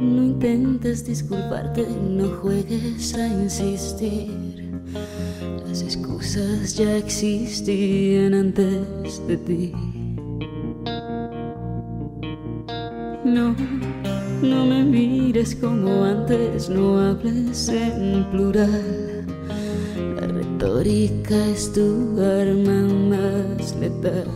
No intentes disculparte, no juegues a insistir. Las excusas ya existían antes de ti. No, no me mires como antes, no hables en plural. La retórica es tu arma más letal.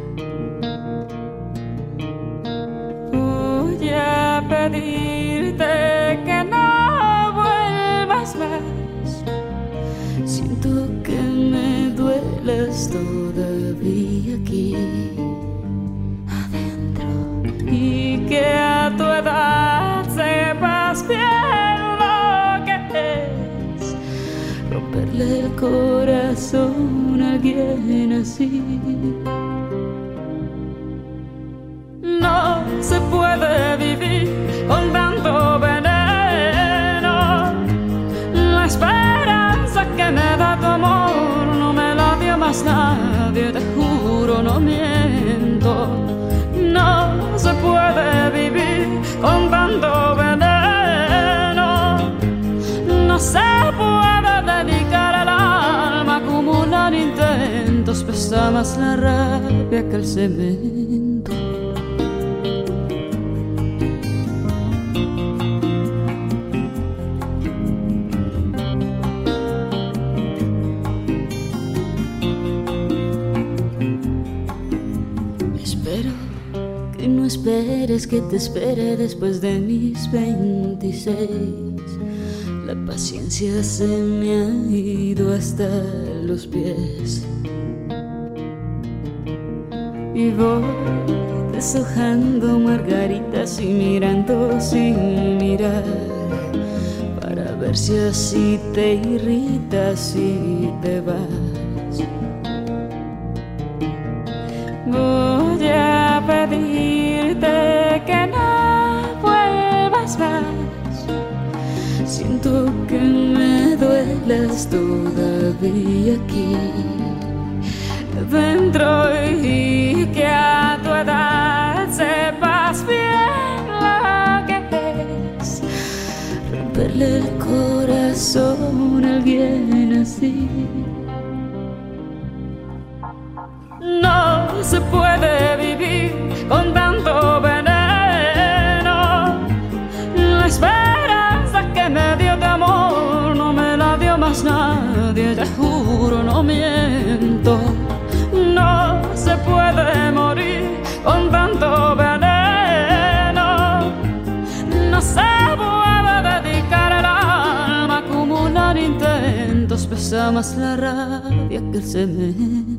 Voy a pedirte que no vuelvas más. Siento que me duelas todavía aquí adentro, y que a tu edad sepas bien lo que es romperle el corazón a alguien así. No se puede vivir con tanto veneno. La esperanza que me da tu amor no me la dio más nadie, te juro, no miento. No se puede vivir con tanto veneno. No se puede dedicar el alma a acumular intentos. Pesa más la rabia que el cemento. Espero que no esperes que te espere después de mis 26. La paciencia se me ha ido hasta los pies y voy deshojando margaritas y mirando sin mirar, para ver si así te irritas y te vas. Voy a pedirte que no vuelvas más. Siento que me duelas todavía aquí dentro, y que a tu edad sepas bien lo que es romperle el corazón a alguien así. No se puede vivir con tanto veneno. La esperanza que me dio de amor no me la dio más nadie, te juro, no miento. No se puede morir con tanto veneno. No se puede dedicar el alma a acumular intentos. Pesa más la rabia que el cemento.